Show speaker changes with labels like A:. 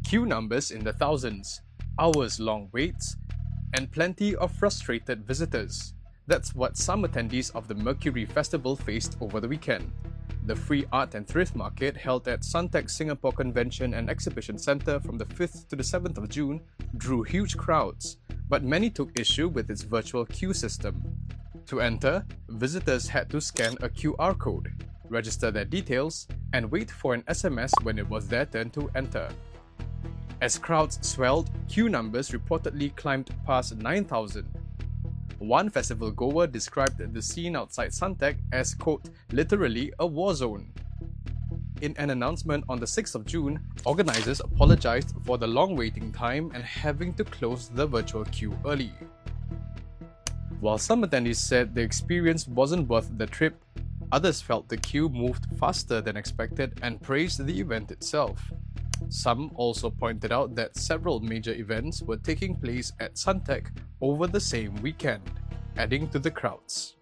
A: queue numbers in the thousands, hours-long waits, and plenty of frustrated visitors. That's what some attendees of the Mercury Festival faced over the weekend. The free art and thrift market held at Suntec Singapore Convention and Exhibition Centre from the 5th to the 7th of June drew huge crowds, but many took issue with its virtual queue system. To enter, visitors had to scan a QR code, register their details, and wait for an SMS when it was their turn to enter. As crowds swelled, queue numbers reportedly climbed past 9,000. One festival goer described the scene outside Suntec as, quote, literally a war zone. In an announcement on the 6th of June, organisers apologised for the long waiting time and having to close the virtual queue early. While some attendees said the experience wasn't worth the trip, others felt the queue moved faster than expected and praised the event itself. Some also pointed out that several major events were taking place at Suntec over the same weekend, adding to the crowds.